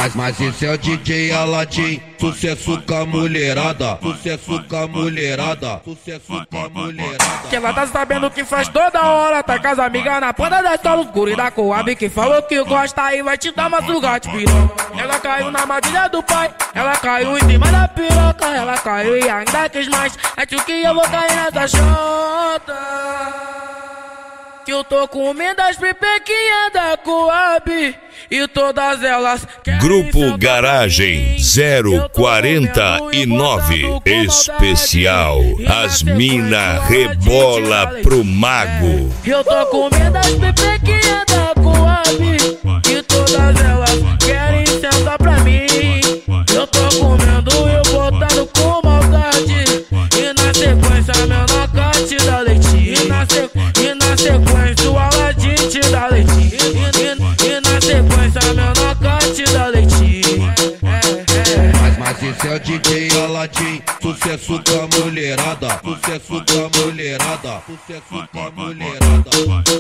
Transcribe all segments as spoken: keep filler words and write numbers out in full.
Mas, mas esse é o D J Aladim, sucesso com a mulherada, sucesso com a mulherada, sucesso com a mulherada. Que ela tá sabendo que faz toda hora, tá com as amigas na ponta da sala escura e da Coab, que falou que gosta e vai te dar uma sugate piroca. Ela caiu na armadilha do pai, ela caiu em cima da piroca, ela caiu e ainda quis mais. Acho que eu vou cair nessa chota, que eu tô comendo as pipequinhas da Coab e todas elas querem. Grupo Garagem zero quarenta e nove especial. As mina rebola pro mago. Eu tô comendo as pipequinhas da Coab e todas elas querem sentar pra mim. Eu tô comendo e eu botando com maldade, e na sequência meu nocaute dá leitinho, e na, sequ... e na sequência o Aladim te dá leitinho, e, e na sequência meu nocaute dá leitinho. Mas, mas esse é o D J Aladim, sucesso com a mulherada, sucesso com a mulherada, sucesso com a mulherada.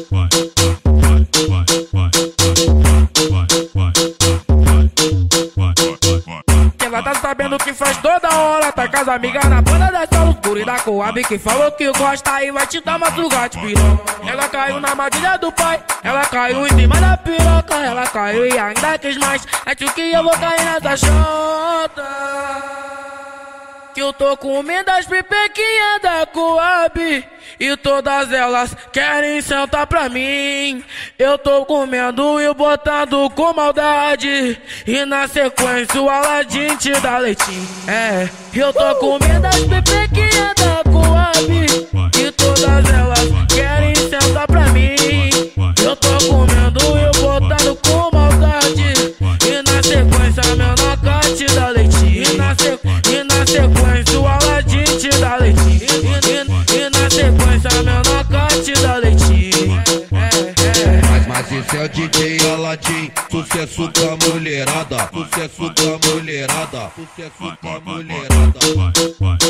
Ela tá sabendo que faz toda hora, tá com as amigas na banda da sala escura e da Coab, que falou que gosta e vai te dar uma sugate piroca. Ela caiu na armadilha do pai, ela caiu em cima da piroca, ela caiu e ainda quis mais. Acho que eu vou cair nessa chota, que eu tô comendo as pipequinhas da Coab e todas elas querem sentar pra mim. Eu tô comendo e botando com maldade, e na sequência o Aladim te dá leitinho. É, eu tô comendo as pipequinhas da Coab e todas elas querem sentar pra mim. Eu tô comendo e botando com maldade, e na sequência meu nocaute dá leitinho, e na, sequ... e na sequência o Aladim te dá leitinho, e, e, e na sequência meu nocaute dá leitinho. Mas, mas esse é o D J Aladim, sucesso com a mulherada, sucesso com a mulherada, sucesso com a mulherada.